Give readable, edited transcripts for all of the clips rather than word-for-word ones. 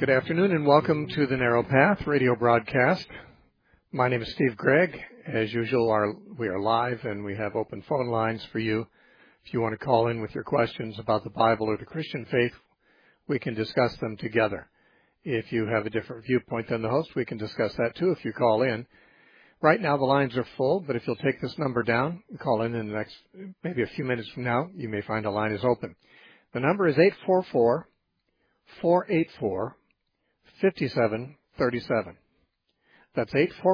Good afternoon and welcome to the Narrow Path radio broadcast. My name is Steve Gregg. As usual, we are live and we have open phone lines for you. If you want to call in with your questions about the Bible or the Christian faith, we can discuss them together. If you have a different viewpoint than the host, we can discuss that too if you call in. Right now the lines are full, but if you'll take this number down and call in the next, maybe a few minutes from now, you may find a line is open. The number is 844-484-5737. That's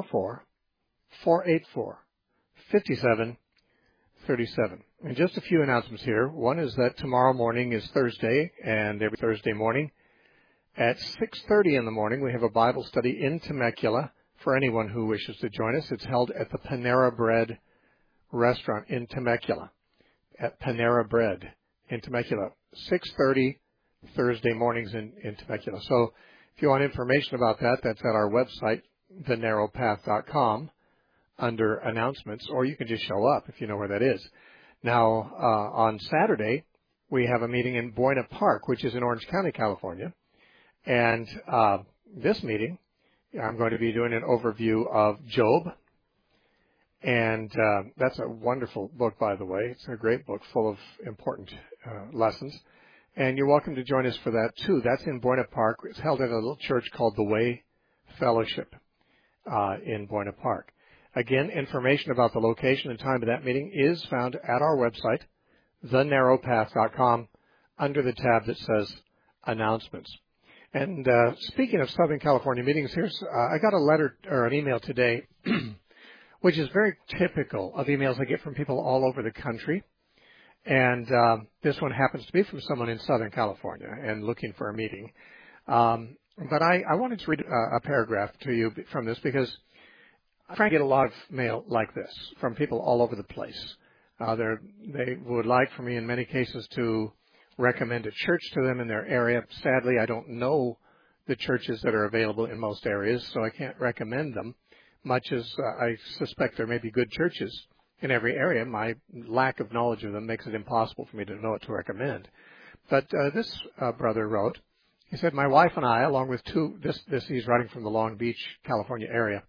844-484-5737. And just a few announcements here. One is that tomorrow morning is Thursday, and every Thursday morning at 6:30 in the morning we have a Bible study in Temecula for anyone who wishes to join us. It's held at the Panera Bread restaurant in Temecula, at Panera Bread in Temecula, 6:30 Thursday mornings in Temecula. So if you want information about that, that's at our website, thenarrowpath.com, under announcements, or you can just show up if you know where that is. Now, on Saturday, we have a meeting in Buena Park, which is in Orange County, California. And this meeting, I'm going to be doing an overview of Job. And that's a wonderful book, by the way. It's a great book full of important lessons. And you're welcome to join us for that, too. That's in Buena Park. It's held at a little church called The Way Fellowship in Buena Park. Again, information about the location and time of that meeting is found at our website, thenarrowpath.com, under the tab that says Announcements. And speaking of Southern California meetings, I got a letter or an email today, which is very typical of emails I get from people all over the country. And this one happens to be from someone in Southern California and looking for a meeting. But I wanted to read a paragraph to you from this because I try to get a lot of mail like this from people all over the place. They would like for me in many cases to recommend a church to them in their area. Sadly, I don't know the churches that are available in most areas, so I can't recommend them, much as I suspect there may be good churches in every area. My lack of knowledge of them makes it impossible for me to know what to recommend. But this brother wrote, he said, my wife and I, along with he's writing from the Long Beach, California area.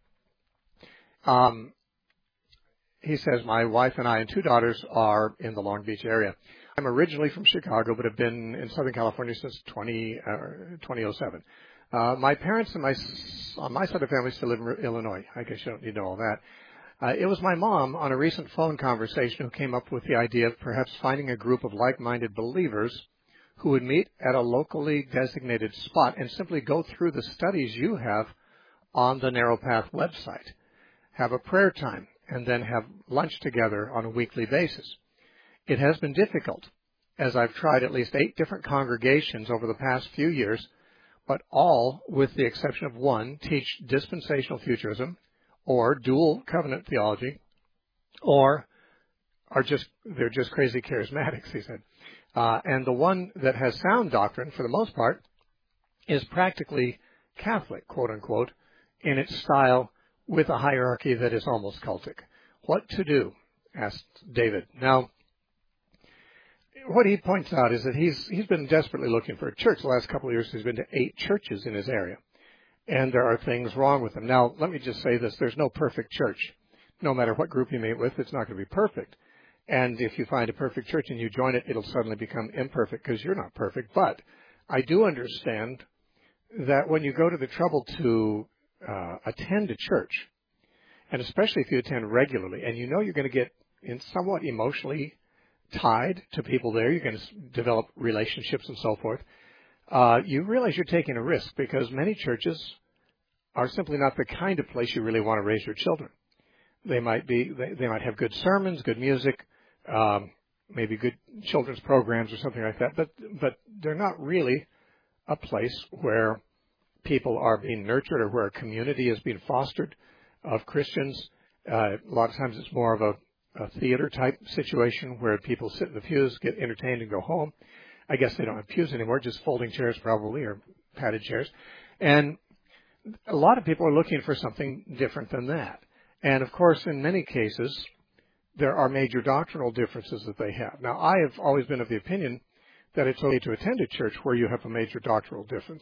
He says, my wife and I and two daughters are in the Long Beach area. I'm originally from Chicago, but have been in Southern California since 2007. My parents and on my side of the family still live in Illinois. I guess you don't need to know all that. It was my mom on a recent phone conversation who came up with the idea of perhaps finding a group of like-minded believers who would meet at a locally designated spot and simply go through the studies you have on the Narrow Path website, have a prayer time, and then have lunch together on a weekly basis. It has been difficult, as I've tried at least 8 different congregations over the past few years, but all, with the exception of one, teach dispensational futurism or dual covenant theology, or they're just crazy charismatics, he said. And the one that has sound doctrine, for the most part, is practically Catholic, quote unquote, in its style, with a hierarchy that is almost cultic. What to do? Asked David. Now, what he points out is that he's been desperately looking for a church. The last couple of years he's been to 8 churches in his area, and there are things wrong with them. Now, let me just say this. There's no perfect church. No matter what group you meet with, it's not going to be perfect. And if you find a perfect church and you join it, it'll suddenly become imperfect because you're not perfect. But I do understand that when you go to the trouble to attend a church, and especially if you attend regularly, and you know you're going to get somewhat emotionally tied to people there, you're going to develop relationships and so forth, you realize you're taking a risk because many churches are simply not the kind of place you really want to raise your children. They might have good sermons, good music, maybe good children's programs or something like that, but they're not really a place where people are being nurtured or where a community is being fostered of Christians. A lot of times it's more of a theater type situation where people sit in the pews, get entertained, and go home. I guess they don't have pews anymore, just folding chairs probably, or padded chairs. And a lot of people are looking for something different than that. And of course, in many cases, there are major doctrinal differences that they have. Now, I have always been of the opinion that it's okay to attend a church where you have a major doctrinal difference.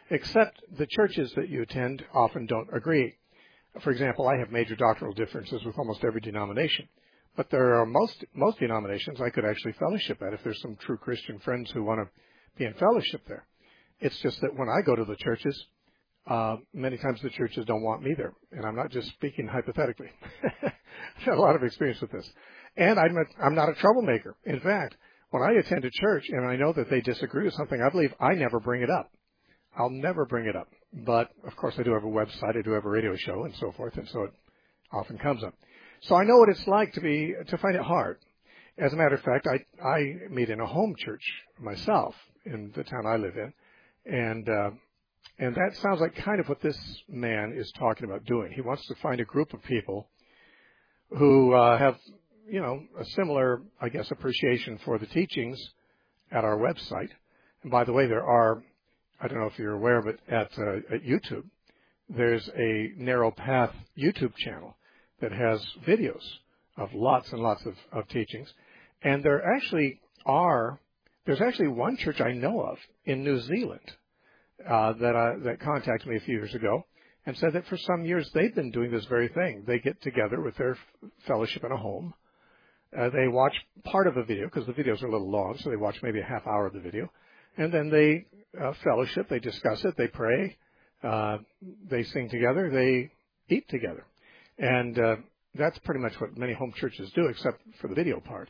except the churches that you attend often don't agree. For example, I have major doctrinal differences with almost every denomination, but there are most denominations I could actually fellowship at if there's some true Christian friends who want to be in fellowship there. It's just that when I go to the churches, many times the churches don't want me there, and I'm not just speaking hypothetically. I've had a lot of experience with this, and I'm not a troublemaker. In fact, when I attend a church and I know that they disagree with something, I believe I never bring it up. I'll never bring it up. But, of course, I do have a website, I do have a radio show, and so forth, and so it often comes up. So I know what it's like to find it hard. As a matter of fact, I meet in a home church myself in the town I live in, and that sounds like kind of what this man is talking about doing. He wants to find a group of people who have, a similar, I guess, appreciation for the teachings at our website. And by the way, there are, I don't know if you're aware, but at YouTube, there's a Narrow Path YouTube channel that has videos of lots and lots of teachings. And there's actually one church I know of in New Zealand that contacted me a few years ago and said that for some years they've been doing this very thing. They get together with their fellowship in a home. They watch part of a video because the videos are a little long, so they watch maybe a half hour of the video. And then they fellowship, they discuss it, they pray, they sing together, they eat together. And that's pretty much what many home churches do, except for the video part.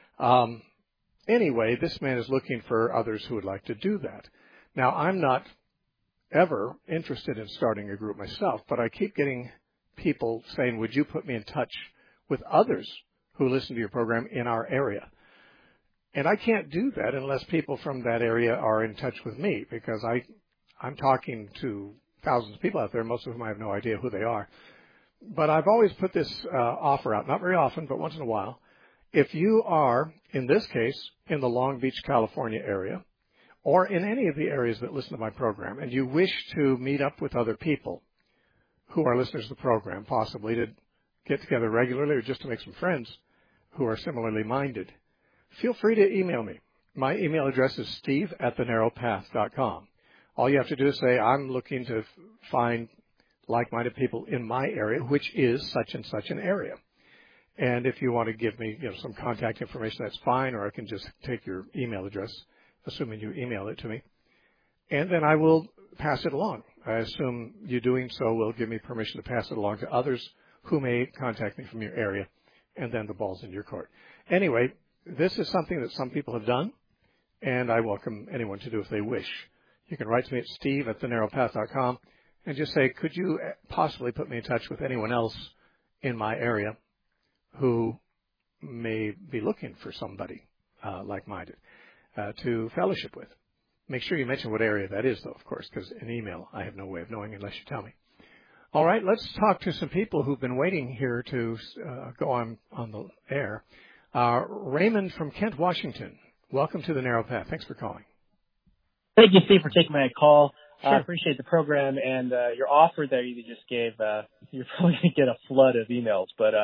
Anyway, this man is looking for others who would like to do that. Now, I'm not ever interested in starting a group myself, but I keep getting people saying, would you put me in touch with others who listen to your program in our area? And I can't do that unless people from that area are in touch with me, because I'm talking to thousands of people out there, most of whom I have no idea who they are. But I've always put this offer out, not very often, but once in a while. If you are, in this case, in the Long Beach, California area, or in any of the areas that listen to my program, and you wish to meet up with other people who are listeners to the program, possibly to get together regularly or just to make some friends who are similarly minded, feel free to email me. My email address is steve@thenarrowpath.com. All you have to do is say, I'm looking to find like-minded people in my area, which is such and such an area. And if you want to give me some contact information, that's fine, or I can just take your email address, assuming you email it to me, and then I will pass it along. I assume you doing so will give me permission to pass it along to others who may contact me from your area, and then the ball's in your court. Anyway, this is something that some people have done, and I welcome anyone to do if they wish. You can write to me at steve@thenarrowpath.com and just say, could you possibly put me in touch with anyone else in my area who may be looking for somebody like-minded to fellowship with. Make sure you mention what area that is, though, of course, because in email I have no way of knowing unless you tell me. All right, let's talk to some people who've been waiting here to go on the air. Raymond from Kent, Washington. Welcome to the Narrow Path. Thanks for calling. Thank you, Steve, for taking my call. Sure. I appreciate the program and your offer there you just gave. You're probably going to get a flood of emails, but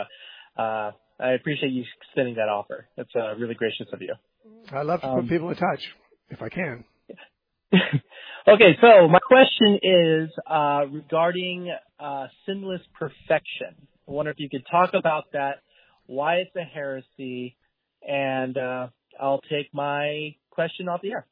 I appreciate you extending that offer. That's really gracious of you. I love to put people in touch, if I can. Okay, so my question is regarding sinless perfection. I wonder if you could talk about that, why it's a heresy, and I'll take my question off the air.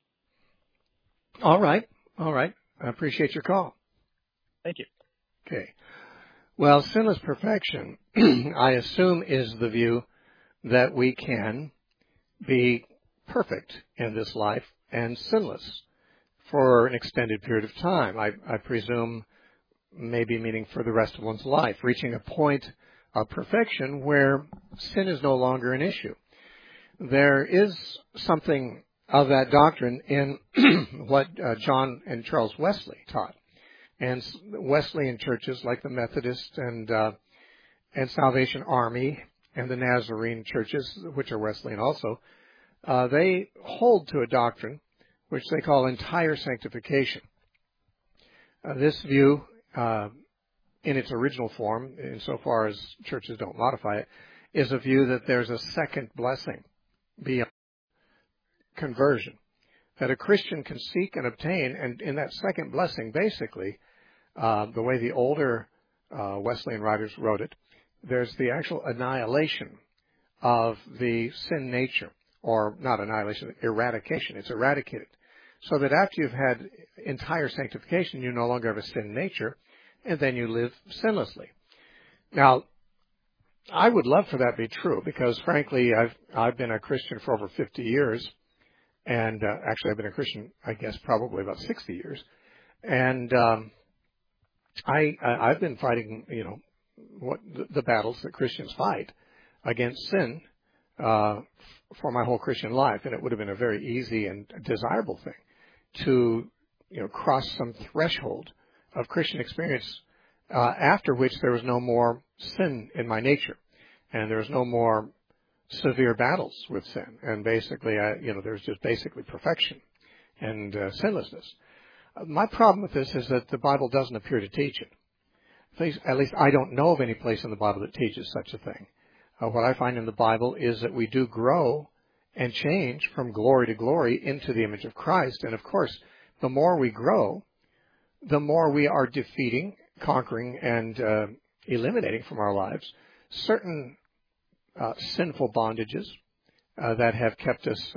All right. I appreciate your call. Thank you. Okay. Well, sinless perfection, I assume, is the view that we can be perfect in this life and sinless for an extended period of time. I presume maybe meaning for the rest of one's life, reaching a point of perfection where sin is no longer an issue. There is something of that doctrine in what John and Charles Wesley taught. And Wesleyan churches like the Methodist and Salvation Army and the Nazarene churches, which are Wesleyan also, they hold to a doctrine which they call entire sanctification. This view, in its original form, insofar as churches don't modify it, is a view that there's a second blessing beyond conversion. that a Christian can seek and obtain. And in that second blessing, basically, the way the older Wesleyan writers wrote it, there's the actual annihilation of the sin nature, or not annihilation, eradication. It's eradicated. So that after you've had entire sanctification, you no longer have a sin nature, and then you live sinlessly. Now, I would love for that to be true, because frankly, I've been a Christian for over 50 years, and actually I've been a Christian, I guess, probably about 60 years, and I've been fighting, the battles that Christians fight against sin for my whole Christian life, and it would have been a very easy and desirable thing to, cross some threshold of Christian experience after which there was no more sin in my nature, and there was no more severe battles with sin, and basically, there's just basically perfection and sinlessness. My problem with this is that the Bible doesn't appear to teach it. At least I don't know of any place in the Bible that teaches such a thing. What I find in the Bible is that we do grow and change from glory to glory into the image of Christ. And of course, the more we grow, the more we are defeating, conquering, and eliminating from our lives certain sinful bondages that have kept us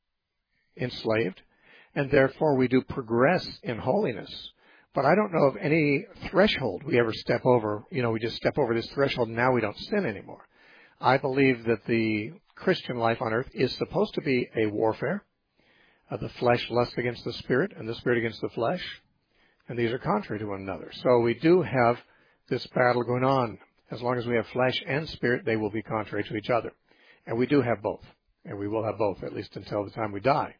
enslaved. And therefore, we do progress in holiness. But I don't know of any threshold we ever step over. We just step over this threshold and now we don't sin anymore. I believe that the Christian life on earth is supposed to be a warfare. The flesh lusts against the spirit and the spirit against the flesh. And these are contrary to one another. So we do have this battle going on. As long as we have flesh and spirit, they will be contrary to each other. And we do have both. And we will have both, at least until the time we die.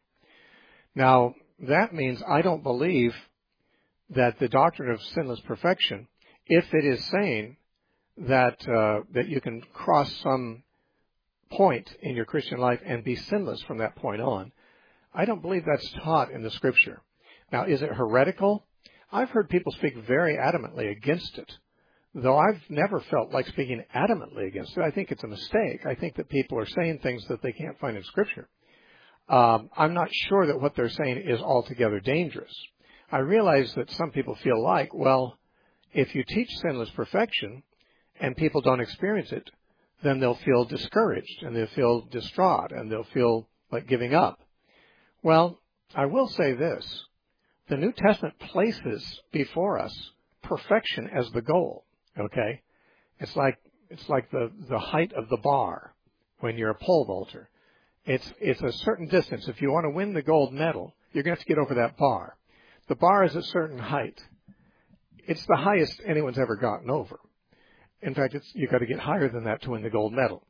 Now, that means I don't believe that the doctrine of sinless perfection, if it is saying that you can cross some point in your Christian life and be sinless from that point on, I don't believe that's taught in the Scripture. Now, is it heretical? I've heard people speak very adamantly against it, though I've never felt like speaking adamantly against it. I think it's a mistake. I think that people are saying things that they can't find in Scripture. I'm not sure that what they're saying is altogether dangerous. I realize that some people feel like, well, if you teach sinless perfection and people don't experience it, then they'll feel discouraged and they'll feel distraught and they'll feel like giving up. Well, I will say this. The New Testament places before us perfection as the goal, okay? It's like the height of the bar when you're a pole vaulter. It's a certain distance. If you want to win the gold medal, you're going to have to get over that bar. The bar is a certain height. It's the highest anyone's ever gotten over. In fact, you've got to get higher than that to win the gold medal.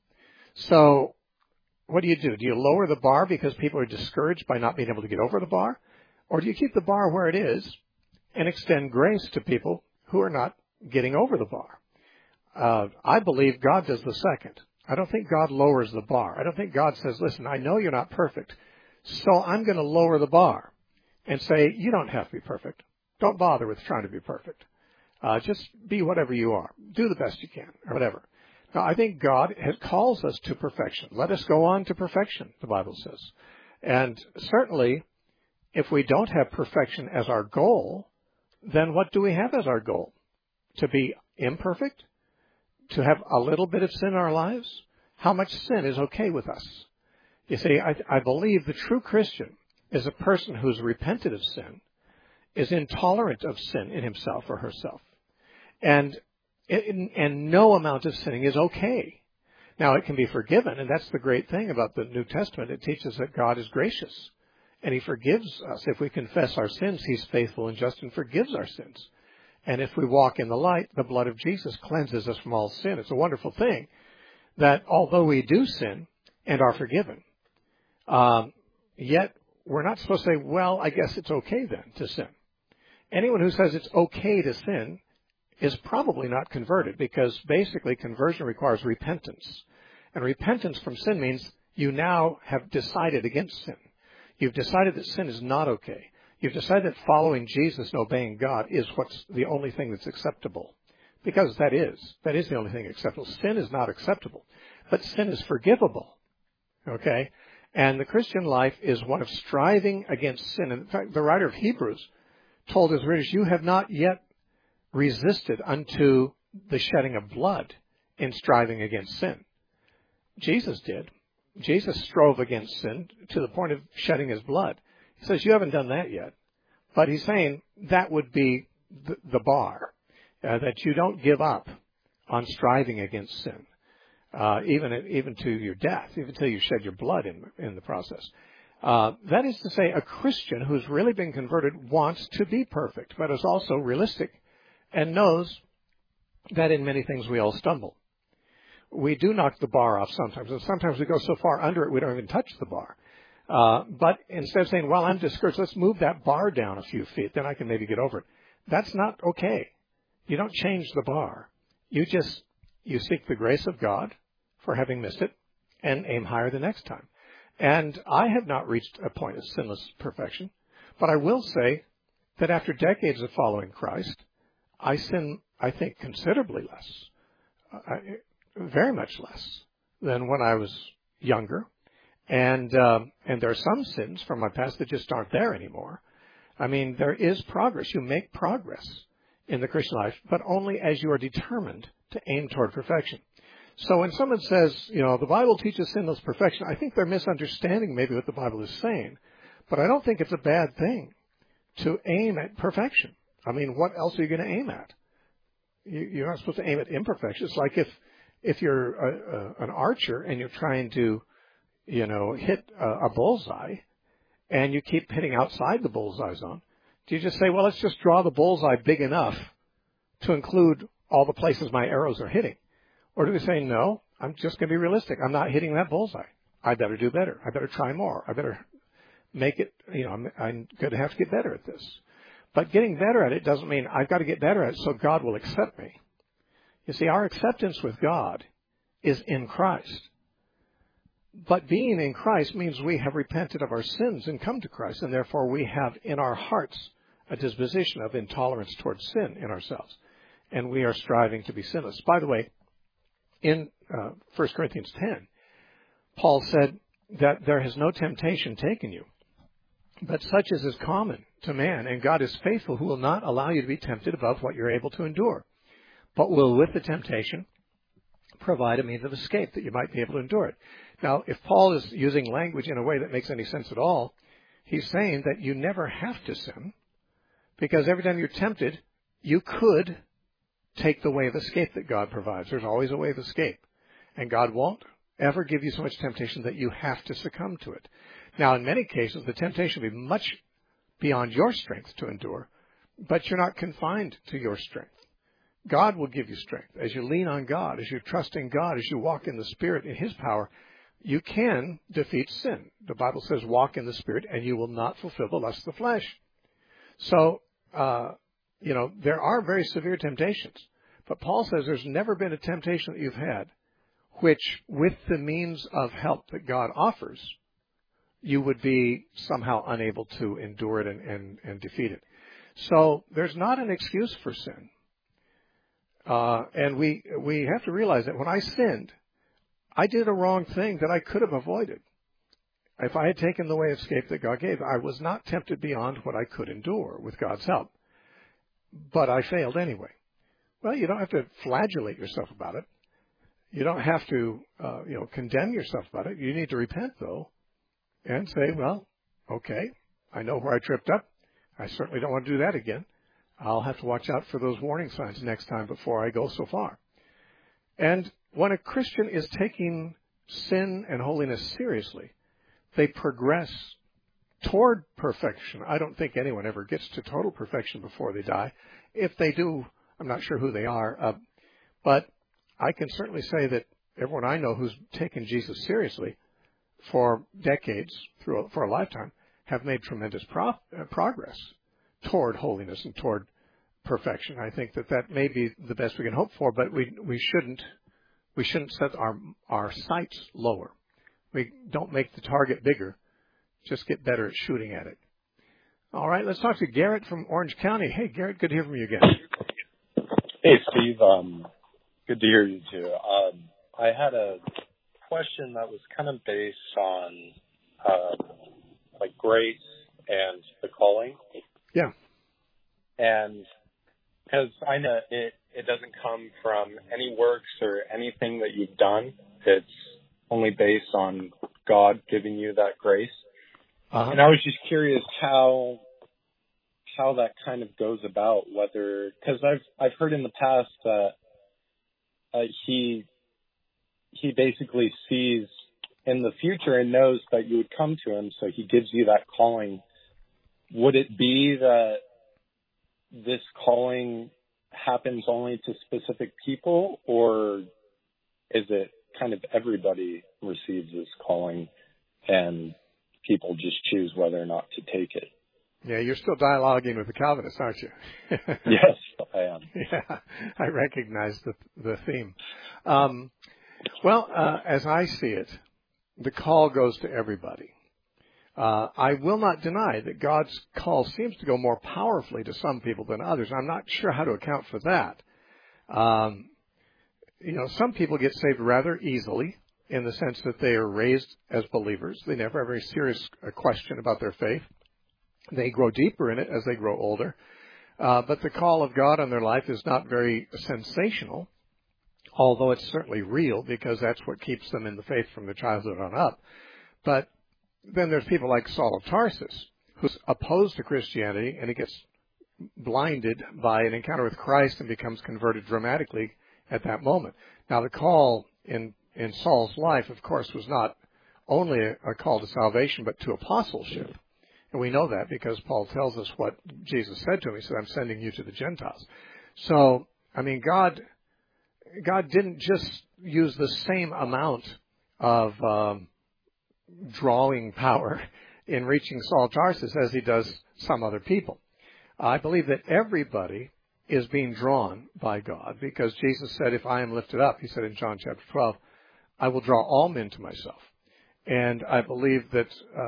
So what do? Do you lower the bar because people are discouraged by not being able to get over the bar? Or do you keep the bar where it is and extend grace to people who are not getting over the bar? I believe God does the second. I don't think God lowers the bar. I don't think God says, listen, I know you're not perfect, so I'm going to lower the bar and say, you don't have to be perfect. Don't bother with trying to be perfect. Just be whatever you are. Do the best you can, or whatever. Now, I think God calls us to perfection. Let us go on to perfection, the Bible says. And certainly, if we don't have perfection as our goal, then what do we have as our goal? To be imperfect? To have a little bit of sin in our lives? How much sin is okay with us? You see, I believe the true Christian is a person who's repented of sin, is intolerant of sin in himself or herself, and no amount of sinning is okay. Now, it can be forgiven, and that's the great thing about the New Testament. It teaches that God is gracious, and He forgives us. If we confess our sins, He's faithful and just and forgives our sins. And if we walk in the light, the blood of Jesus cleanses us from all sin. It's a wonderful thing that although we do sin and are forgiven, yet we're not supposed to say, well, I guess it's okay then to sin. Anyone who says it's okay to sin is probably not converted, because basically conversion requires repentance. And repentance from sin means you now have decided against sin. You've decided that sin is not okay. You've decided that following Jesus and obeying God is what's the only thing that's acceptable. Because that is the only thing acceptable. Sin is not acceptable, but sin is forgivable. Okay? And the Christian life is one of striving against sin. In fact, the writer of Hebrews told his readers, you have not yet resisted unto the shedding of blood in striving against sin. Jesus did. Jesus strove against sin to the point of shedding his blood. He says, you haven't done that yet. But he's saying that would be the bar, that you don't give up on striving against sin, even to your death, even till you shed your blood in the process. That is to say, a Christian who's really been converted wants to be perfect, but is also realistic and knows that in many things we all stumble. We do knock the bar off sometimes, and sometimes we go so far under it we don't even touch the bar. But instead of saying, well, I'm discouraged, let's move that bar down a few feet, then I can maybe get over it. That's not okay. You don't change the bar. You seek the grace of God for having missed it and aim higher the next time. And I have not reached a point of sinless perfection, but I will say that after decades of following Christ, I sin, I think, considerably less, very much less than when I was younger. And there are some sins from my past that just aren't there anymore. I mean, there is progress. You make progress in the Christian life, but only as you are determined to aim toward perfection. So when someone says, the Bible teaches sinless perfection, I think they're misunderstanding maybe what the Bible is saying. But I don't think it's a bad thing to aim at perfection. I mean, what else are you going to aim at? You're not supposed to aim at imperfection. It's like if you're an archer and you're trying to, hit a bullseye and you keep hitting outside the bullseye zone, do you just say, well, let's just draw the bullseye big enough to include all the places my arrows are hitting? Or do we say, no, I'm just going to be realistic. I'm not hitting that bullseye. I better do better. I better try more. I better make it, I'm going to have to get better at this. But getting better at it doesn't mean I've got to get better at it so God will accept me. You see, our acceptance with God is in Christ. But being in Christ means we have repented of our sins and come to Christ, and therefore we have in our hearts a disposition of intolerance towards sin in ourselves. And we are striving to be sinless. By the way, in 1 Corinthians 10, Paul said that there has no temptation taken you, but such as is common to man, and God is faithful, who will not allow you to be tempted above what you're able to endure, but will with the temptation provide a means of escape that you might be able to endure it. Now, if Paul is using language in a way that makes any sense at all, he's saying that you never have to sin, because every time you're tempted, you could take the way of escape that God provides. There's always a way of escape. And God won't ever give you so much temptation that you have to succumb to it. Now, in many cases, the temptation will be much beyond your strength to endure, but you're not confined to your strength. God will give you strength. As you lean on God, as you trust in God, as you walk in the Spirit, in His power, you can defeat sin. The Bible says, walk in the Spirit, and you will not fulfill the lust of the flesh. So, there are very severe temptations. But Paul says there's never been a temptation that you've had which, with the means of help that God offers, you would be somehow unable to endure it and defeat it. So there's not an excuse for sin. And we have to realize that when I sinned, I did a wrong thing that I could have avoided. If I had taken the way of escape that God gave, I was not tempted beyond what I could endure with God's help. But I failed anyway. Well, you don't have to flagellate yourself about it. You don't have to, condemn yourself about it. You need to repent, though, and say, well, okay, I know where I tripped up. I certainly don't want to do that again. I'll have to watch out for those warning signs next time before I go so far. And when a Christian is taking sin and holiness seriously, they progress toward perfection. I don't think anyone ever gets to total perfection before they die. If they do, I'm not sure who they are. But I can certainly say that everyone I know who's taken Jesus seriously for decades, for a lifetime, have made tremendous progress toward holiness and toward perfection. I think that may be the best we can hope for, but we shouldn't set our sights lower. We don't make the target bigger, just get better at shooting at it. All right, let's talk to Garrett from Orange County. Hey, Garrett, good to hear from you again. Hey, Steve. Good to hear you too. I had a question that was kind of based on like grace and the calling. Yeah. And because I know it doesn't come from any works or anything that you've done. It's only based on God giving you that grace. Uh-huh. And I was just curious how that kind of goes about, whether, because I've heard in the past that he basically sees in the future and knows that you would come to him, so he gives you that calling. Would it be that this calling happens only to specific people, or is it kind of everybody receives this calling and people just choose whether or not to take it? Yeah, you're still dialoguing with the Calvinists, aren't you? Yes, I am. Yeah, I recognize the theme. As I see it, the call goes to everybody. I will not deny that God's call seems to go more powerfully to some people than others. I'm not sure how to account for that. Some people get saved rather easily in the sense that they are raised as believers. They never have a very serious question about their faith. They grow deeper in it as they grow older. But the call of God on their life is not very sensational, although it's certainly real because that's what keeps them in the faith from their childhood on up. But then there's people like Saul of Tarsus, who's opposed to Christianity, and he gets blinded by an encounter with Christ and becomes converted dramatically at that moment. Now, the call in Saul's life, of course, was not only a call to salvation, but to apostleship. And we know that because Paul tells us what Jesus said to him. He said, I'm sending you to the Gentiles. So, God didn't just use the same amount of drawing power in reaching Saul of Tarsus as he does some other people. I believe that everybody is being drawn by God because Jesus said, if I am lifted up, he said in John chapter 12, I will draw all men to myself. And I believe that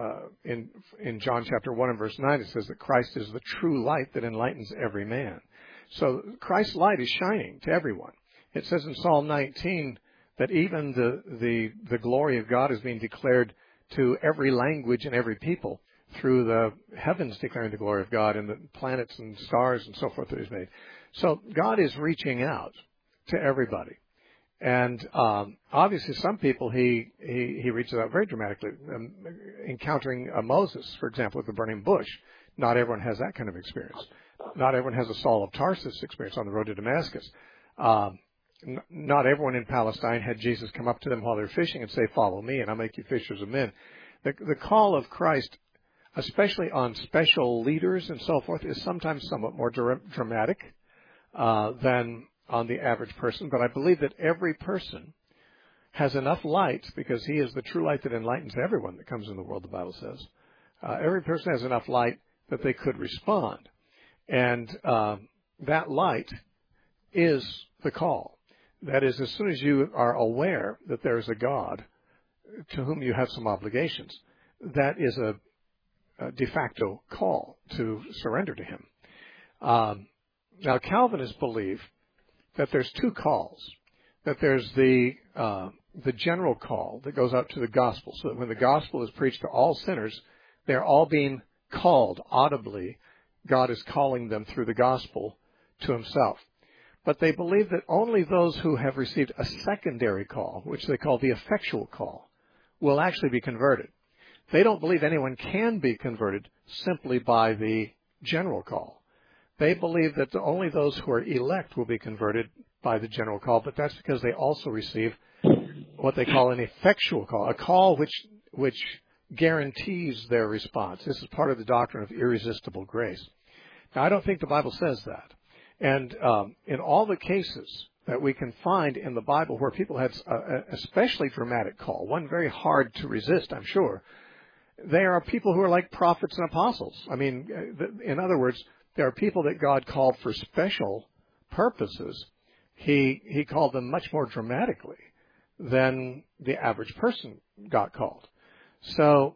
in John chapter 1 and verse 9, it says that Christ is the true light that enlightens every man. So Christ's light is shining to everyone. It says in Psalm 19 that even the glory of God is being declared to every language and every people through the heavens declaring the glory of God and the planets and stars and so forth that he's made. So God is reaching out to everybody. And obviously some people he reaches out very dramatically, encountering Moses, for example, with the burning bush. Not everyone has that kind of experience. Not everyone has a Saul of Tarsus experience on the road to Damascus. Not everyone in Palestine had Jesus come up to them while they're fishing and say, follow me and I'll make you fishers of men. The call of Christ, especially on special leaders and so forth, is sometimes somewhat more dramatic than on the average person. But I believe that every person has enough light, because he is the true light that enlightens everyone that comes in the world, the Bible says. Every person has enough light that they could respond. And that light is the call. That is, as soon as you are aware that there is a God to whom you have some obligations, that is a de facto call to surrender to him. Now, Calvinists believe that there's two calls. That there's the general call that goes out to the gospel, so that when the gospel is preached to all sinners, they're all being called audibly. God is calling them through the gospel to himself. But they believe that only those who have received a secondary call, which they call the effectual call, will actually be converted. They don't believe anyone can be converted simply by the general call. They believe that only those who are elect will be converted by the general call, but that's because they also receive what they call an effectual call, a call which guarantees their response. This is part of the doctrine of irresistible grace. Now, I don't think the Bible says that. And in all the cases that we can find in the Bible where people had a especially dramatic call, one very hard to resist, I'm sure, there are people who are like prophets and apostles. In other words, there are people that God called for special purposes. He called them much more dramatically than the average person got called. So,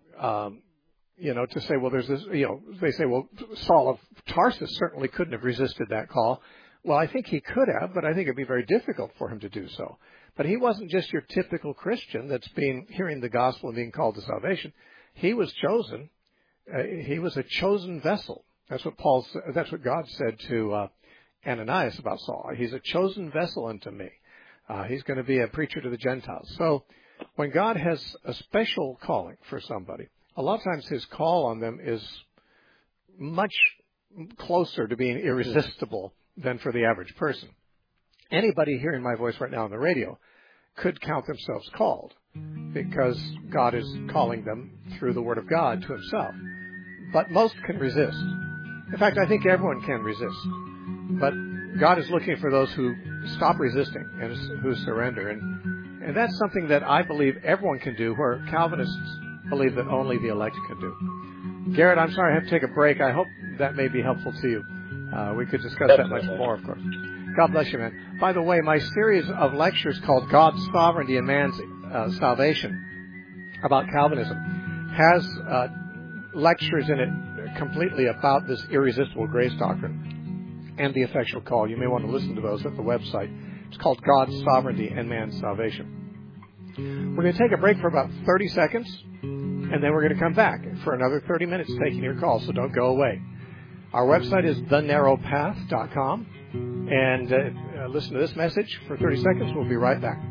to say, well, there's this, they say, well, Saul of Tarsus certainly couldn't have resisted that call. Well, I think he could have, but I think it'd be very difficult for him to do so. But he wasn't just your typical Christian that's hearing the gospel and being called to salvation. he was chosen. He was a chosen vessel. That's what God said to Ananias about Saul. He's a chosen vessel unto me. He's going to be a preacher to the Gentiles. So when God has a special calling for somebody, a lot of times his call on them is much closer to being irresistible than for the average person. Anybody hearing my voice right now on the radio could count themselves called because God is calling them through the Word of God to himself. But most can resist. In fact, I think everyone can resist. But God is looking for those who stop resisting and who surrender. And that's something that I believe everyone can do, where Calvinists believe that only the elect can do. Garrett, I'm sorry I have to take a break. I hope that may be helpful to you. We could discuss that much more, of course. God bless you, man. By the way, my series of lectures called God's Sovereignty and Man's Salvation about Calvinism has lectures in it completely about this irresistible grace doctrine and the effectual call. You may want to listen to those at the website. It's called God's Sovereignty and Man's Salvation. We're going to take a break for about 30 seconds, and then we're going to come back for another 30 minutes taking your calls, so don't go away. Our website is thenarrowpath.com, and listen to this message for 30 seconds. We'll be right back.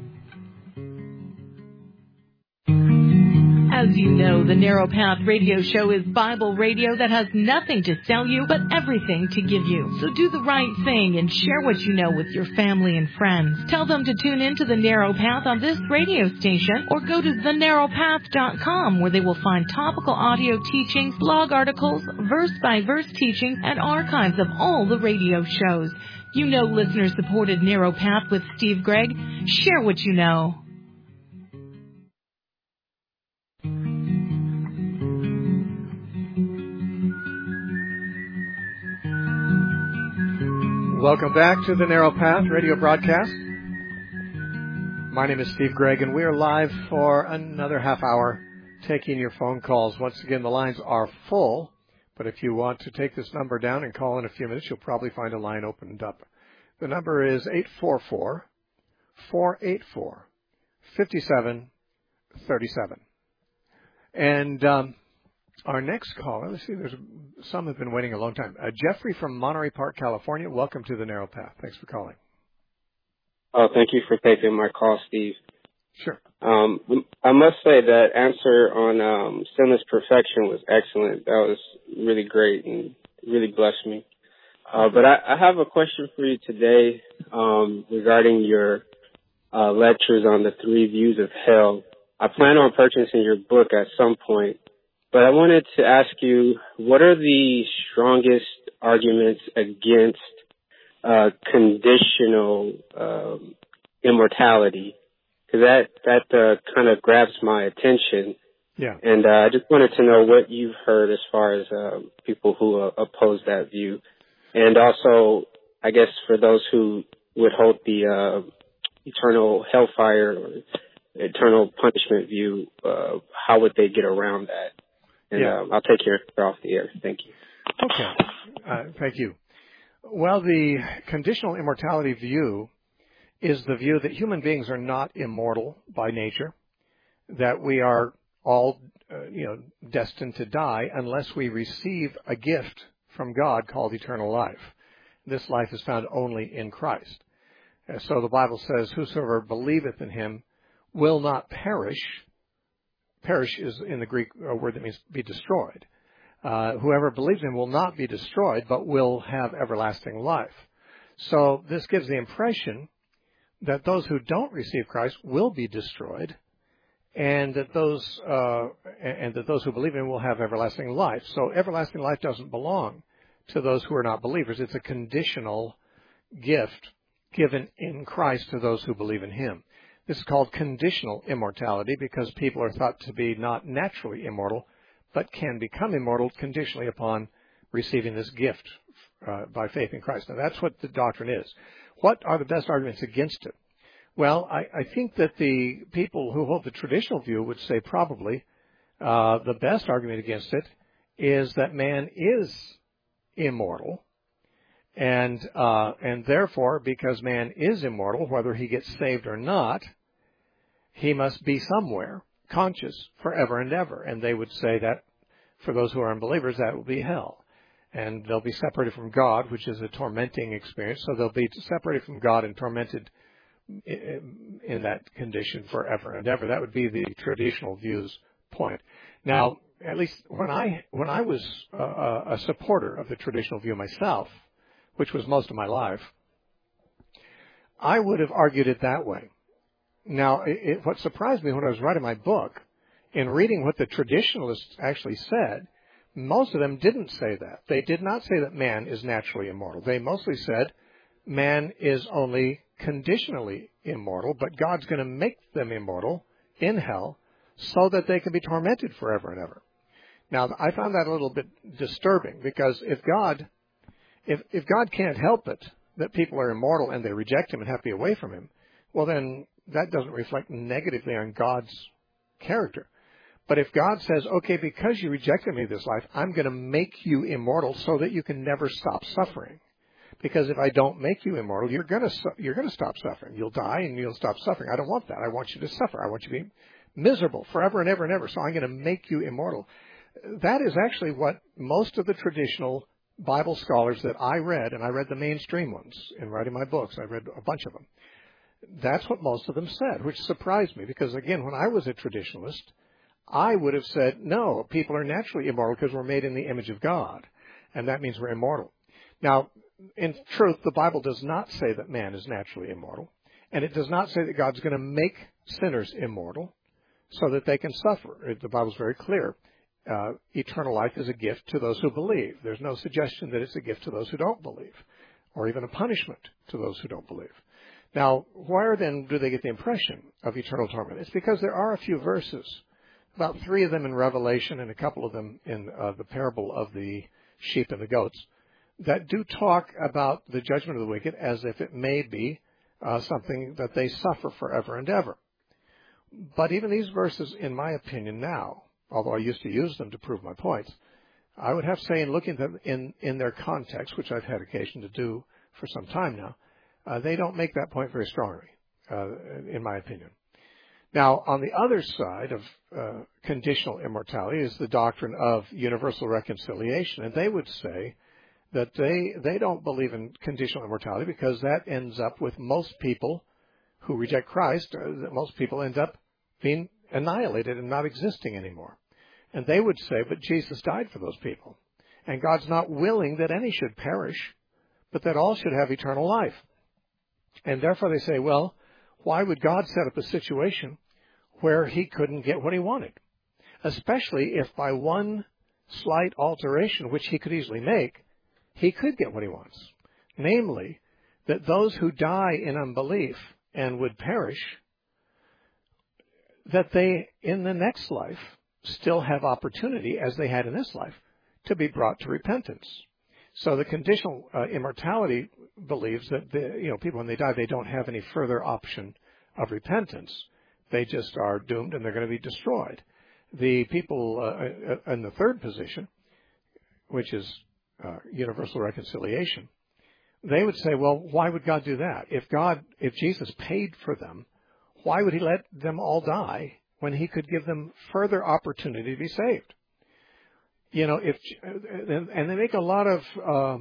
As you know, the Narrow Path Radio Show is Bible radio that has nothing to sell you, but everything to give you. So do the right thing and share what you know with your family and friends. Tell them to tune in to the Narrow Path on this radio station, or go to thenarrowpath.com, where they will find topical audio teachings, blog articles, verse-by-verse teachings, and archives of all the radio shows. You know listener-supported Narrow Path with Steve Gregg. Share what you know. Welcome back to the Narrow Path radio broadcast. My name is Steve Gregg, and we are live for another half hour taking your phone calls. Once again, the lines are full, but if you want to take this number down and call in a few minutes, you'll probably find a line opened up. The number is 844-484-5737. And our next caller, let's see, some have been waiting a long time. Jeffrey from Monterey Park, California. Welcome to the Narrow Path. Thanks for calling. Oh, thank you for taking my call, Steve. Sure. I must say that answer on sinless perfection was excellent. That was really great and really blessed me. But I have a question for you today regarding your lectures on the three views of hell. I plan on purchasing your book at some point. But I wanted to ask you, what are the strongest arguments against conditional immortality? Because that kind of grabs my attention. Yeah. And I just wanted to know what you've heard as far as people who oppose that view. And also, I guess for those who would hold the eternal hellfire or eternal punishment view, how would they get around that? And I'll take your off the air. Thank you. Okay. Thank you. Well, the conditional immortality view is the view that human beings are not immortal by nature, that we are all, destined to die unless we receive a gift from God called eternal life. This life is found only in Christ. So the Bible says, whosoever believeth in him will not perish. Perish is in the Greek a word that means be destroyed. Whoever believes in him will not be destroyed, but will have everlasting life. So this gives the impression that those who don't receive Christ will be destroyed, and that those who believe in him will have everlasting life. So everlasting life doesn't belong to those who are not believers. It's a conditional gift given in Christ to those who believe in him. This is called conditional immortality because people are thought to be not naturally immortal, but can become immortal conditionally upon receiving this gift by faith in Christ. Now, that's what the doctrine is. What are the best arguments against it? Well, I think that the people who hold the traditional view would say probably the best argument against it is that man is immortal, and therefore, because man is immortal, whether he gets saved or not, he must be somewhere, conscious forever and ever. And they would say that for those who are unbelievers, that will be hell. And they'll be separated from God, which is a tormenting experience. So they'll be separated from God and tormented in that condition forever and ever. That would be the traditional view's point. Now, at least when I was a supporter of the traditional view myself, which was most of my life, I would have argued it that way. Now, what surprised me when I was writing my book, in reading what the traditionalists actually said, most of them didn't say that. They did not say that man is naturally immortal. They mostly said man is only conditionally immortal, but God's going to make them immortal in hell so that they can be tormented forever and ever. Now, I found that a little bit disturbing, because if God can't help it that people are immortal and they reject him and have to be away from him, well, then that doesn't reflect negatively on God's character. But if God says, okay, because you rejected me this life, I'm going to make you immortal so that you can never stop suffering. Because if I don't make you immortal, you're going to stop suffering. You'll die and you'll stop suffering. I don't want that. I want you to suffer. I want you to be miserable forever and ever and ever. So I'm going to make you immortal. That is actually what most of the traditional Bible scholars that I read, and I read the mainstream ones in writing my books. I read a bunch of them. That's what most of them said, which surprised me, because, again, when I was a traditionalist, I would have said, no, people are naturally immortal because we're made in the image of God, and that means we're immortal. Now, in truth, the Bible does not say that man is naturally immortal, and it does not say that God's going to make sinners immortal so that they can suffer. The Bible's very clear. Eternal life is a gift to those who believe. There's no suggestion that it's a gift to those who don't believe, or even a punishment to those who don't believe. Now, where then do they get the impression of eternal torment? It's because there are a few verses, about 3 of them in Revelation and a couple of them in the parable of the sheep and the goats, that do talk about the judgment of the wicked as if it may be something that they suffer forever and ever. But even these verses, in my opinion now, although I used to use them to prove my points, I would have to say, in looking at them in their context, which I've had occasion to do for some time now, they don't make that point very strongly, in my opinion. Now, on the other side of conditional immortality is the doctrine of universal reconciliation, and they would say that they don't believe in conditional immortality because that ends up with most people who reject Christ, that most people end up being annihilated and not existing anymore. And they would say, but Jesus died for those people, and God's not willing that any should perish, but that all should have eternal life. And therefore they say, well, why would God set up a situation where he couldn't get what he wanted? Especially if by one slight alteration, which he could easily make, he could get what he wants. Namely, that those who die in unbelief and would perish, that they, in the next life, still have opportunity, as they had in this life, to be brought to repentance. So the conditional immortality believes that people, when they die, they don't have any further option of repentance. They just are doomed and they're going to be destroyed. The people in the third position, which is universal reconciliation, they would say, well, why would God do that? If Jesus paid for them, why would he let them all die when he could give them further opportunity to be saved? And they make a lot of,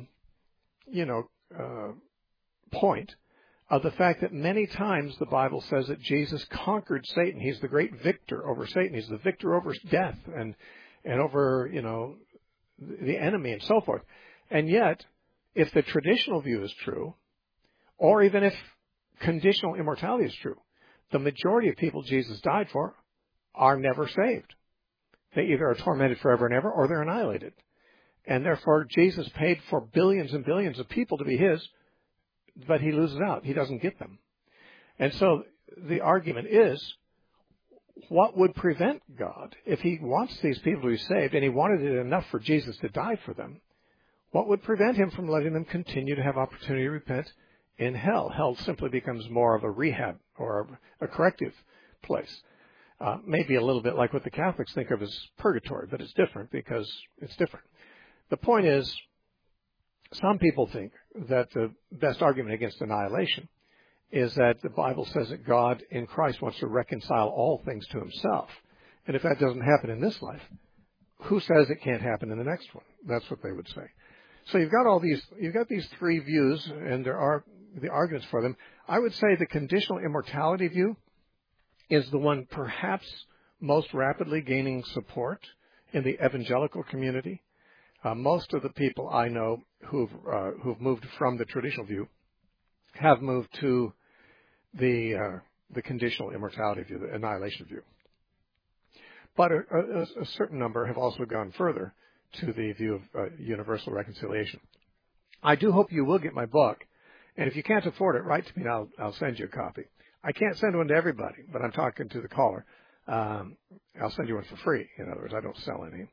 point of the fact that many times the Bible says that Jesus conquered Satan. He's the great victor over Satan. He's the victor over death and over, the enemy and so forth. And yet, if the traditional view is true, or even if conditional immortality is true, the majority of people Jesus died for are never saved. They either are tormented forever and ever, or they're annihilated. And therefore, Jesus paid for billions and billions of people to be his, but he loses out. He doesn't get them. And so the argument is, what would prevent God, if he wants these people to be saved, and he wanted it enough for Jesus to die for them, what would prevent him from letting them continue to have opportunity to repent in hell? Hell simply becomes more of a rehab or a corrective place. Maybe a little bit like what the Catholics think of as purgatory, but it's different because it's different. The point is, some people think that the best argument against annihilation is that the Bible says that God in Christ wants to reconcile all things to himself. And if that doesn't happen in this life, who says it can't happen in the next one? That's what they would say. So you've got these three views, and there are the arguments for them. I would say the conditional immortality view is the one perhaps most rapidly gaining support in the evangelical community. Most of the people I know who've moved from the traditional view have moved to the conditional immortality view, the annihilation view. But a certain number have also gone further to the view of universal reconciliation. I do hope you will get my book, and if you can't afford it, write to me and I'll send you a copy. I can't send one to everybody, but I'm talking to the caller. I'll send you one for free. In other words, I don't sell any.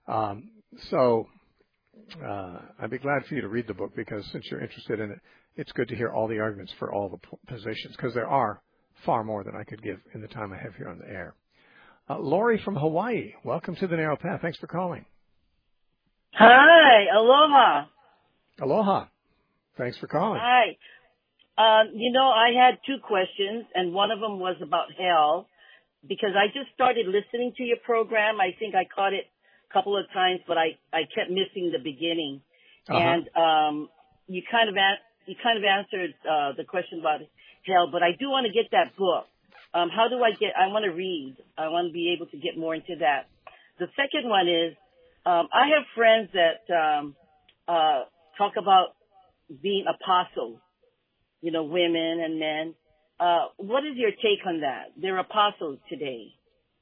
I'd be glad for you to read the book, because since you're interested in it, it's good to hear all the arguments for all the positions, because there are far more than I could give in the time I have here on the air. Lori from Hawaii, welcome to the Narrow Path. Thanks for calling. Hi, aloha. Aloha. Thanks for calling. Hi. I had two questions, and one of them was about hell, because I just started listening to your program. I think I caught it a couple of times, but I kept missing the beginning. And you kind of answered the question about hell, but I do want to get that book. How do I want to read. I want to be able to get more into that. The second one is, I have friends that talk about being apostles, women and men. What is your take on that? They're apostles today.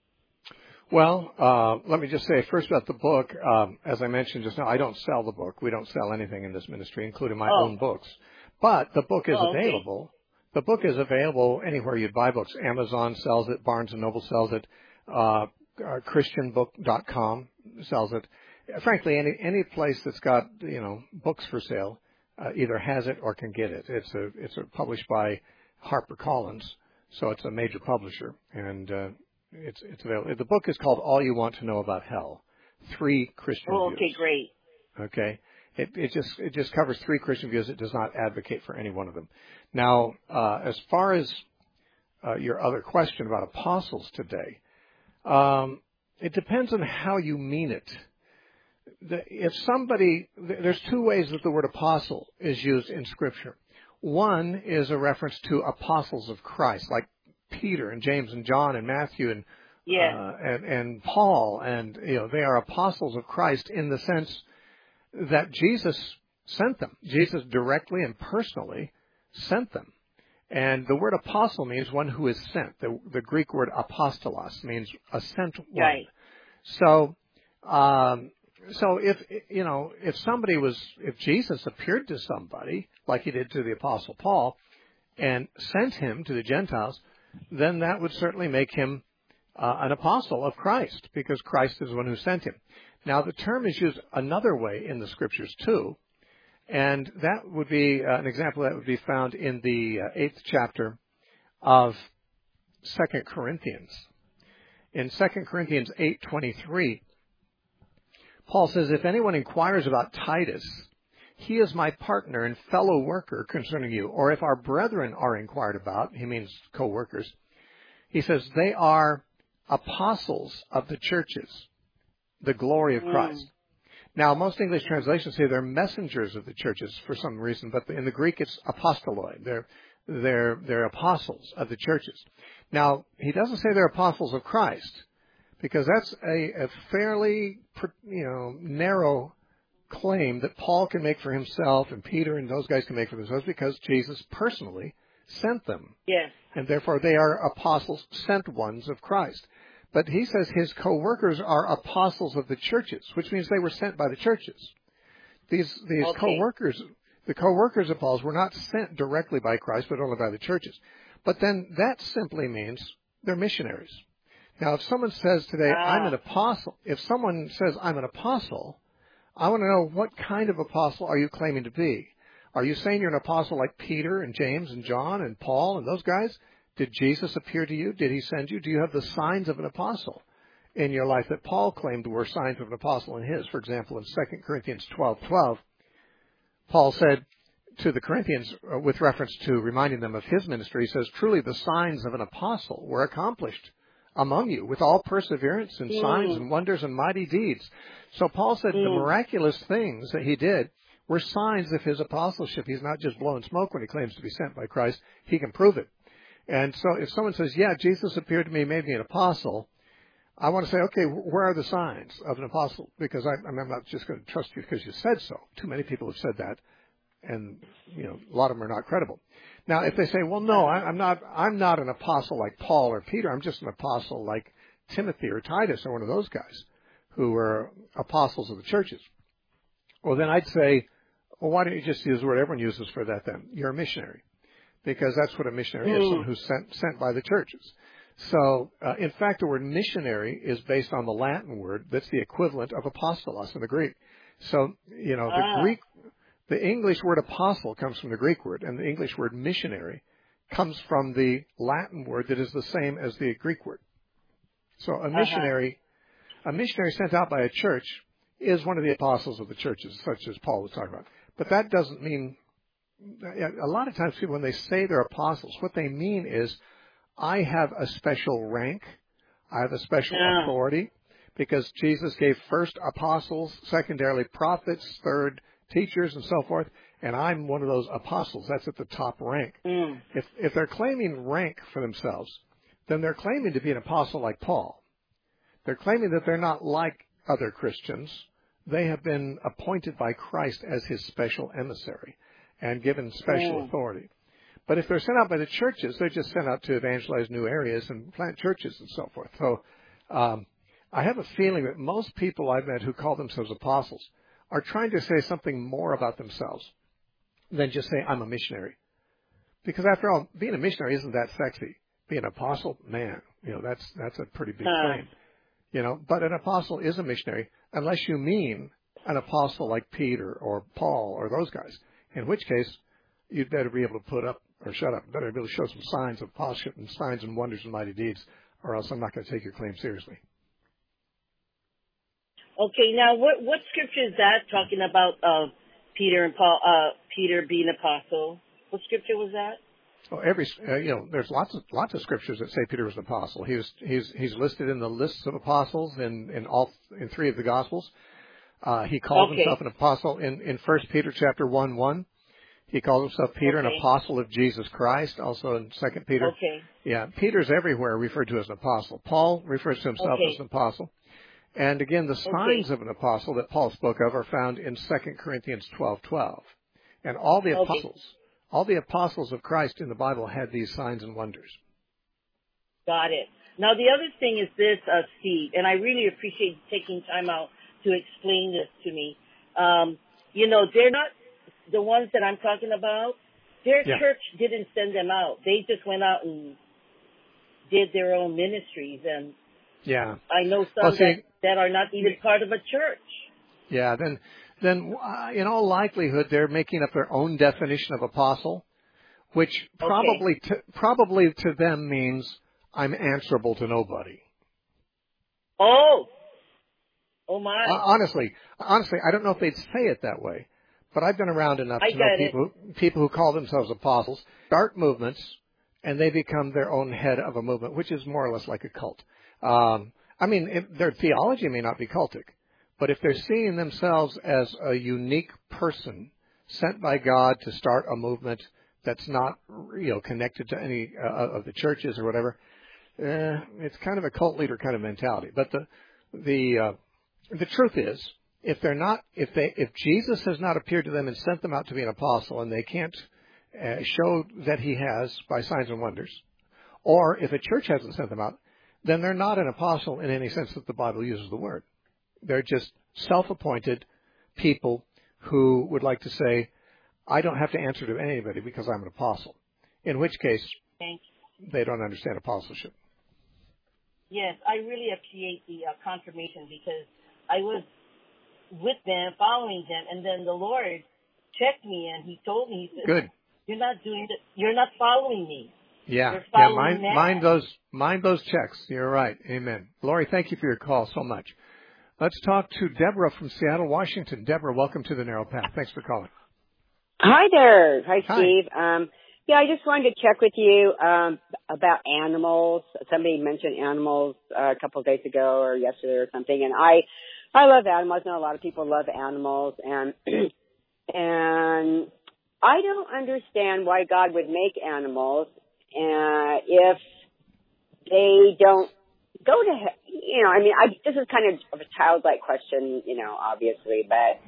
Well, let me just say first about the book. As I mentioned just now, I don't sell the book. We don't sell anything in this ministry, including my own books. But the book is available. Okay. The book is available anywhere you'd buy books. Amazon sells it. Barnes & Noble sells it. Christianbook.com sells it. Frankly, any place that's got, books for sale either has it or can get it. It's published by HarperCollins, so it's a major publisher, and it's available. The book is called All You Want to Know About Hell: 3 Christian Views. Okay, great. Okay. It just covers 3 Christian views. It does not advocate for any one of them. Now, as far as your other question about apostles today, it depends on how you mean it. There's 2 ways that the word apostle is used in Scripture. One is a reference to apostles of Christ, like Peter and James and John and Matthew and Paul, and they are apostles of Christ in the sense that Jesus sent them. Jesus directly and personally sent them. And the word apostle means one who is sent. The Greek word apostolos means a sent one. Right. So if Jesus appeared to somebody, like he did to the Apostle Paul, and sent him to the Gentiles, then that would certainly make him an apostle of Christ, because Christ is the one who sent him. Now, the term is used another way in the Scriptures, too, and that would be an example that would be found in the 8th chapter of 2 Corinthians. In 2 Corinthians 8:23, Paul says, if anyone inquires about Titus, he is my partner and fellow worker concerning you. Or if our brethren are inquired about, he means co-workers, he says, they are apostles of the churches, the glory of Christ. Now, most English translations say they're messengers of the churches for some reason, but in the Greek it's apostoloi. They're apostles of the churches. Now, he doesn't say they're apostles of Christ, because that's a fairly, narrow claim that Paul can make for himself and Peter and those guys can make for themselves, because Jesus personally sent them. Yes. And therefore they are apostles, sent ones of Christ. But he says his co-workers are apostles of the churches, which means they were sent by the churches. These co-workers, the co-workers of Paul's, were not sent directly by Christ, but only by the churches. But then that simply means they're missionaries. Now, if someone says today, I'm an apostle, if someone says I'm an apostle, I want to know, what kind of apostle are you claiming to be? Are you saying you're an apostle like Peter and James and John and Paul and those guys? Did Jesus appear to you? Did he send you? Do you have the signs of an apostle in your life that Paul claimed were signs of an apostle in his? For example, in 2 Corinthians 12:12, Paul said to the Corinthians, with reference to reminding them of his ministry, he says, truly the signs of an apostle were accomplished among you with all perseverance and signs and wonders and mighty deeds. So Paul said the miraculous things that he did were signs of his apostleship. He's not just blowing smoke when he claims to be sent by Christ. He can prove it. And so if someone says, yeah, Jesus appeared to me, made me an apostle, I want to say, okay, where are the signs of an apostle? Because I'm not just going to trust you because you said so. Too many people have said that, and a lot of them are not credible. Now, if they say, well, no, I'm not an apostle like Paul or Peter. I'm just an apostle like Timothy or Titus or one of those guys who were apostles of the churches. Well, then I'd say, well, why don't you just use the word everyone uses for that then? You're a missionary. Because that's what a missionary is, someone who's sent by the churches. So, in fact, the word missionary is based on the Latin word that's the equivalent of apostolos in the Greek. So, the English word apostle comes from the Greek word, and the English word missionary comes from the Latin word that is the same as the Greek word. So a missionary sent out by a church is one of the apostles of the churches, such as Paul was talking about. But that doesn't mean, a lot of times people, when they say they're apostles, what they mean is, I have a special rank, I have a special authority, because Jesus gave first apostles, secondarily prophets, third teachers, and so forth, and I'm one of those apostles. That's at the top rank. If they're claiming rank for themselves, then they're claiming to be an apostle like Paul. They're claiming that they're not like other Christians. They have been appointed by Christ as his special emissary and given special authority. But if they're sent out by the churches, they're just sent out to evangelize new areas and plant churches and so forth. So I have a feeling that most people I've met who call themselves apostles are trying to say something more about themselves than just say, I'm a missionary. Because after all, being a missionary isn't that sexy. Being an apostle, man, that's a pretty big claim. But an apostle is a missionary unless you mean an apostle like Peter or Paul or those guys, in which case you'd better be able to put up or shut up. Better be able to show some signs of apostleship and signs and wonders and mighty deeds, or else I'm not going to take your claim seriously. Okay, now what scripture is that talking about Peter and Paul, Peter being apostle? What scripture was that? Well, there's lots of scriptures that say Peter was an apostle. He's listed in the lists of apostles in three of the Gospels. He called himself an apostle in 1 Peter chapter 1:1. He called himself Peter, an apostle of Jesus Christ. Also in 2 Peter. Yeah, Peter's everywhere referred to as an apostle. Paul refers to himself as an apostle. And again, the signs of an apostle that Paul spoke of are found in 2 Corinthians 12:12. And all the apostles of Christ in the Bible had these signs and wonders. Got it. Now, the other thing is this, Steve, and I really appreciate you taking time out to explain this to me. They're not the ones that I'm talking about. Their church didn't send them out. They just went out and did their own ministries. And I know some that are not even part of a church. Yeah, then in all likelihood, they're making up their own definition of apostle, which probably to them means I'm answerable to nobody. Oh my! Honestly, I don't know if they'd say it that way, but I've been around enough to know people who call themselves apostles start movements, and they become their own head of a movement, which is more or less like a cult. Their theology may not be cultic. But if they're seeing themselves as a unique person sent by God to start a movement that's not, connected to any of the churches or whatever, it's kind of a cult leader kind of mentality. But the truth is, if Jesus has not appeared to them and sent them out to be an apostle, and they can't show that he has by signs and wonders, or if a church hasn't sent them out, then they're not an apostle in any sense that the Bible uses the word. They're just self-appointed people who would like to say, I don't have to answer to anybody because I'm an apostle. In which case, they don't understand apostleship. Yes, I really appreciate the confirmation, because I was with them, following them, and then the Lord checked me and he told me, he said, Good. You're not doing it. You're not following me. Yeah. Mind those checks. You're right. Amen. Lori, thank you for your call so much. Let's talk to Deborah from Seattle, Washington. Deborah, welcome to the Narrow Path. Thanks for calling. Hi there. Hi, Steve. Yeah, I just wanted to check with you about animals. Somebody mentioned animals a couple of days ago or yesterday or something, and I love animals. I know a lot of people love animals, and and I don't understand why God would make animals if they don't go to heaven. You know, I mean, this is kind of a childlike question, you know, obviously, but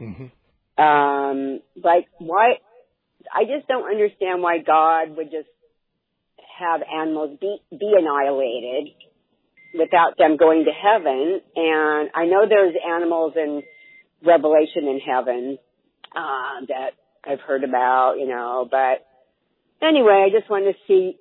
like why? I just don't understand why God would just have animals be annihilated without them going to heaven. And I know there's animals in Revelation in heaven that I've heard about, you know, but anyway, I just wanted to see,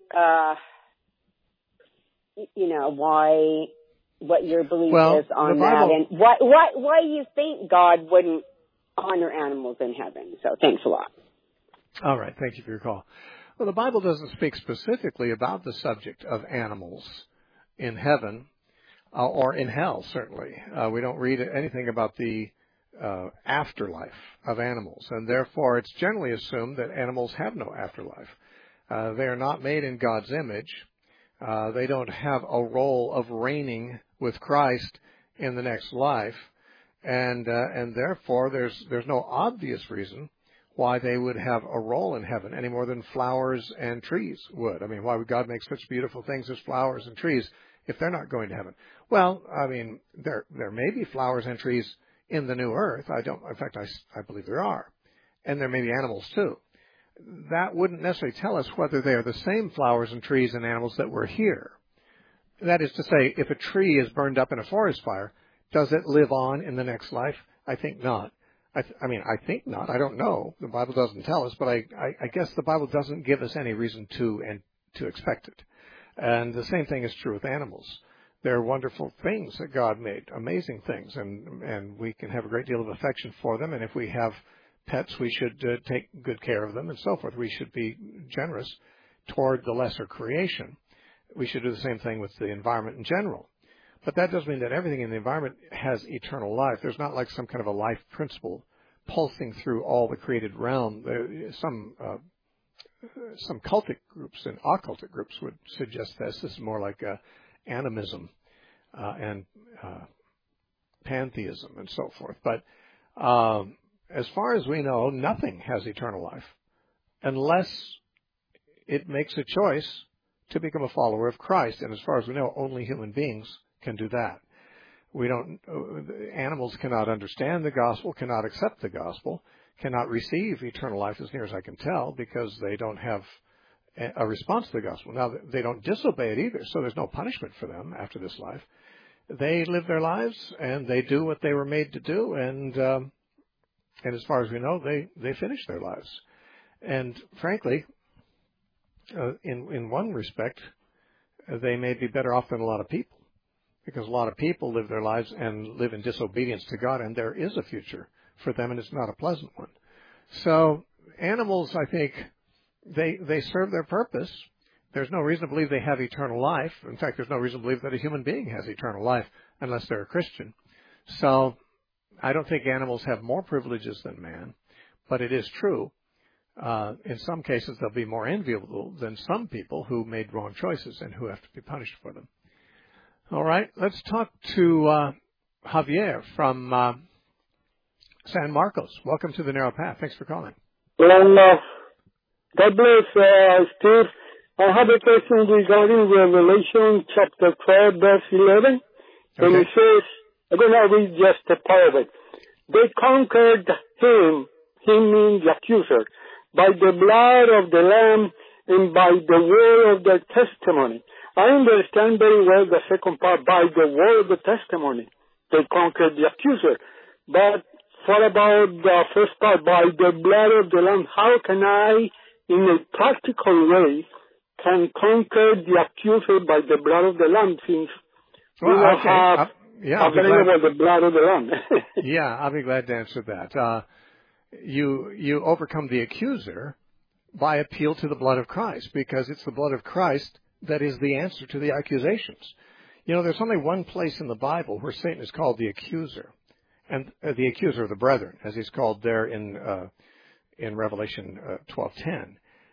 you know, what your belief is on that, and why you think God wouldn't honor animals in heaven. So thanks a lot. All right. Thank you for your call. Well, the Bible doesn't speak specifically about the subject of animals in heaven or in hell, certainly. We don't read anything about the afterlife of animals, and therefore it's generally assumed that animals have no afterlife. They are not made in God's image. They don't have a role of reigning with Christ in the next life, and therefore there's no obvious reason why they would have a role in heaven any more than flowers and trees would. I mean, why would God make such beautiful things as flowers and trees if they're not going to heaven? Well, I mean, there may be flowers and trees in the new earth. In fact, I believe there are. And there may be animals too. That wouldn't necessarily tell us whether they are the same flowers and trees and animals that were here. That is to say, if a tree is burned up in a forest fire, does it live on in the next life? I think not. I think not. I don't know. The Bible doesn't tell us, but I guess the Bible doesn't give us any reason to expect it. And the same thing is true with animals. They're wonderful things that God made, amazing things, and we can have a great deal of affection for them. And if we have pets, we should take good care of them and so forth. We should be generous toward the lesser creation. We should do the same thing with the environment in general. But that doesn't mean that everything in the environment has eternal life. There's not like some kind of a life principle pulsing through all the created realm. Some cultic groups and occultic groups would suggest this. This is more like animism and pantheism and so forth. But as far as we know, nothing has eternal life unless it makes a choice to become a follower of Christ. And as far as we know, only human beings can do that. Animals cannot understand the gospel, cannot accept the gospel, cannot receive eternal life as near as I can tell, because they don't have a response to the gospel. Now, they don't disobey it either, so there's no punishment for them after this life. They live their lives and they do what they were made to do, and as far as we know, they finish their lives. And frankly, in one respect, they may be better off than a lot of people, because a lot of people live their lives and live in disobedience to God, and there is a future for them, and it's not a pleasant one. So animals, I think, they serve their purpose. There's no reason to believe they have eternal life. In fact, there's no reason to believe that a human being has eternal life unless they're a Christian. So I don't think animals have more privileges than man, but it is true. In some cases, they'll be more enviable than some people who made wrong choices and who have to be punished for them. All right, let's talk to Javier from San Marcos. Welcome to the Narrow Path. Thanks for calling. Well, God bless, Steve. I have a question regarding Revelation chapter 12, verse 11. Okay. And it says, I'm going to read just a part of it. They conquered him means the accuser, by the blood of the Lamb and by the word of their testimony. I understand very well the second part, by the word of the testimony. They conquered the accuser. But what about the first part, by the blood of the Lamb? How can I, in a practical way, can conquer the accuser by the blood of the Lamb, since we don't have available the blood of the Lamb? Yeah, I'll be glad to answer that. You overcome the accuser by appeal to the blood of Christ, because it's the blood of Christ that is the answer to the accusations. You know, there's only one place in the Bible where Satan is called the accuser, and the accuser of the brethren, as he's called there in Revelation 12:10.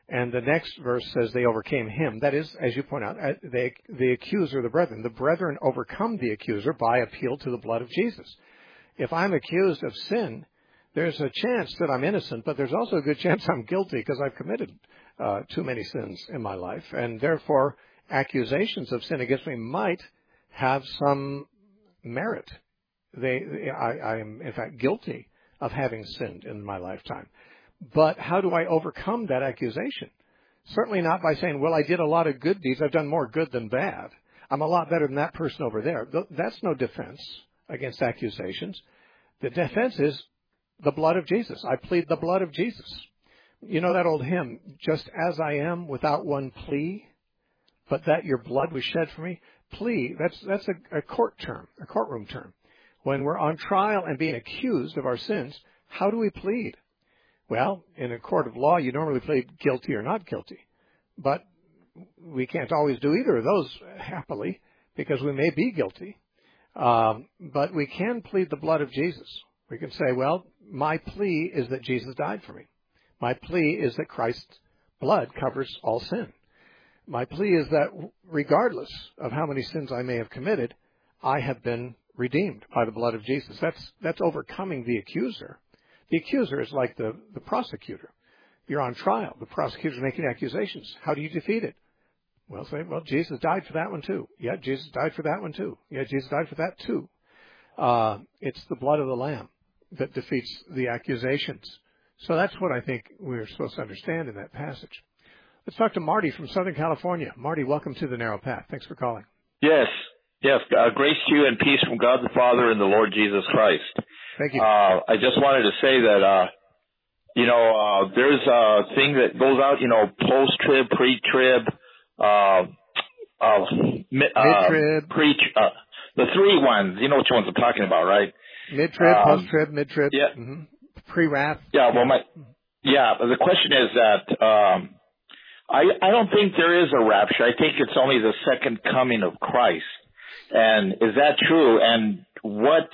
And the next verse says they overcame him. That is, as you point out, the accuser, the brethren. The brethren overcome the accuser by appeal to the blood of Jesus. If I'm accused of sin, there's a chance that I'm innocent, but there's also a good chance I'm guilty because I've committed too many sins in my life. And therefore, accusations of sin against me might have some merit. I am, in fact, guilty of having sinned in my lifetime. But how do I overcome that accusation? Certainly not by saying, well, I did a lot of good deeds. I've done more good than bad. I'm a lot better than that person over there. That's no defense against accusations. The defense is the blood of Jesus. I plead the blood of Jesus. You know that old hymn, just as I am without one plea, but that your blood was shed for me? Plea, that's a court term, a courtroom term. When we're on trial and being accused of our sins, how do we plead? Well, in a court of law, you normally plead guilty or not guilty. But we can't always do either of those happily because we may be guilty. But we can plead the blood of Jesus. We can say, well, my plea is that Jesus died for me. My plea is that Christ's blood covers all sin. My plea is that regardless of how many sins I may have committed, I have been redeemed by the blood of Jesus. That's overcoming the accuser. The accuser is like the prosecutor. You're on trial. The prosecutor's making accusations. How do you defeat it? Well, say, well, Jesus died for that one too. Yeah, Jesus died for that one too. Yeah, Jesus died for that too. It's the blood of the Lamb that defeats the accusations. So that's what I think we're supposed to understand in that passage. Let's talk to Marty from Southern California. Marty, welcome to the Narrow Path. Thanks for calling. Yes. Grace to you and peace from God the Father and the Lord Jesus Christ. Thank you. I just wanted to say that, there's a thing that goes out, post-trib, pre-trib, mid-trib, the three ones. You know which ones I'm talking about, right? Mid-trib, post-trib, mid-trib, yeah. Pre-wrath. Yeah, well, but the question is that, I don't think there is a rapture. I think it's only the second coming of Christ. And is that true? And what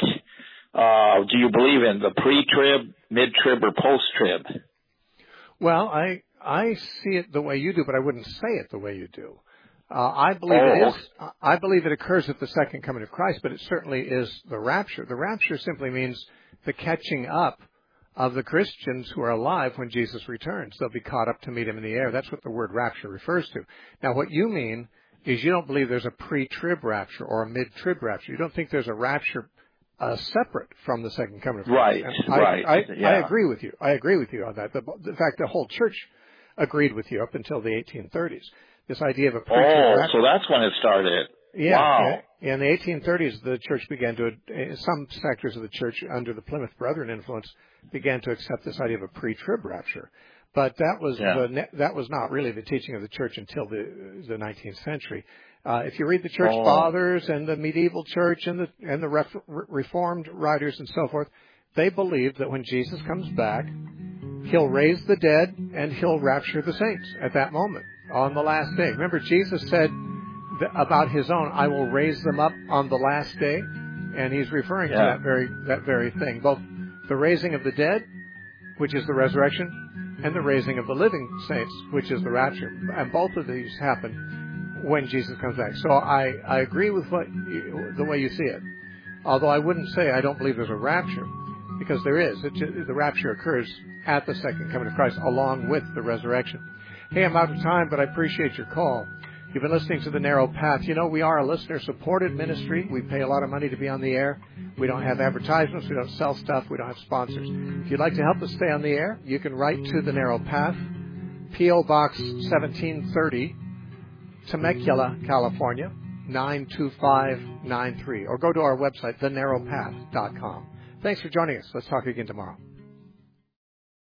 do you believe in, the pre-trib, mid-trib, or post-trib? Well, I see it the way you do, but I wouldn't say it the way you do. I believe it occurs at the second coming of Christ, but it certainly is the rapture. The rapture simply means the catching up of the Christians who are alive when Jesus returns. They'll be caught up to meet him in the air. That's what the word rapture refers to. Now, what you mean is you don't believe there's a pre-trib rapture or a mid-trib rapture. You don't think there's a rapture separate from the second coming of Christ. Right. I agree with you. I agree with you on that. In fact, the whole church agreed with you up until the 1830s. This idea of a pre-trib rapture. So that's when it started. Yeah. Wow. In the 1830s, the church began to, some sectors of the church under the Plymouth Brethren influence began to accept this idea of a pre-trib rapture. But that was not really the teaching of the church until the 19th century. If you read the church fathers and the medieval church and the Reformed writers and so forth, they believed that when Jesus comes back, he'll raise the dead and he'll rapture the saints at that moment on the last day. Remember, Jesus said about his own, I will raise them up on the last day, and he's referring to that very thing, both the raising of the dead, which is the resurrection, and the raising of the living saints, which is the rapture. And both of these happen when Jesus comes back. So I agree with the way you see it, although I wouldn't say I don't believe there's a rapture, because there is. The rapture occurs at the second coming of Christ along with the resurrection. Hey, I'm out of time, but I appreciate your call. You've been listening to The Narrow Path. You know, we are a listener-supported ministry. We pay a lot of money to be on the air. We don't have advertisements. We don't sell stuff. We don't have sponsors. If you'd like to help us stay on the air, you can write to The Narrow Path, P.O. Box 1730, Temecula, California, 92593. Or go to our website, thenarrowpath.com. Thanks for joining us. Let's talk again tomorrow.